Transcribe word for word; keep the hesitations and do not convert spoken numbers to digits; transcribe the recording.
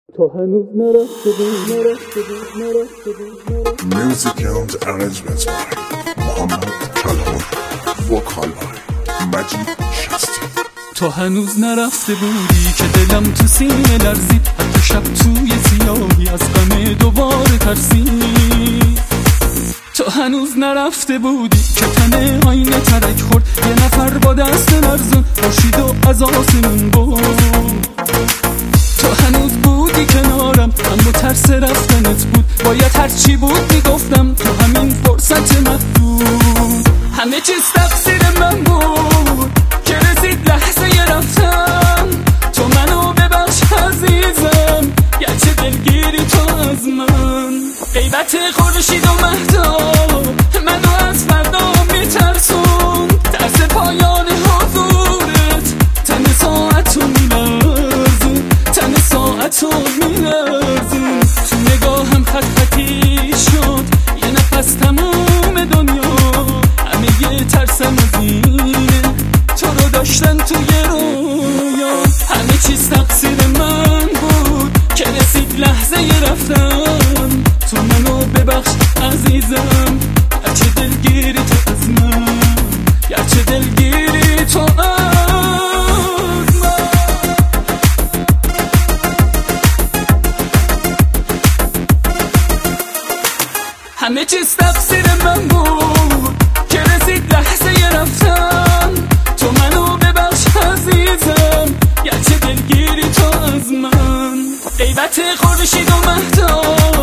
تو هنوز نرفته بود نرفته بود نرفته بود Music and arrangements by محمد کلهر. وکال بای مجید شستی. تو هنوز نرفته بودی که دلم تو سینه لرزید، حتی شب توی سیاهی از غم دوباره ترسید. تو هنوز نرفته بودی که تن آینه ترک خورد، یه نفر با دست لرزون باشید و از آسمون بود. تو هنوز بودی کنارم، اما ترس رفتنت بود، باید هرچی بود میگفتم تو همین فرصت محدود. همه چیز تقصیر من بود که رسید لحظه رفتم، تو منو ببخش عزیزم گرچه دلگیری تو از من. غیبت خورشید و مهتاب منو از فردا میترسون، ترس پایان حضورت تن ساعتو میلرزون، تن ساعتو میلرزون. تو نگاهم خط خطی شد یه نفس تموم دنیا، همه یه ترسم از اینه تو رو داشتن توی رویا. همه چیز تقصیر من بود که رسید لحظه رفتم، تو منو ببخش عزیزم گرچه دلگیری تو از من، گرچه دلگیری تو از من. همه چیز تقصیر من بود که رسید لحظه رفتم، تو منو ببخش عزیزم گرچه دلگیری تو از من. غیبت خورشید و مهتاب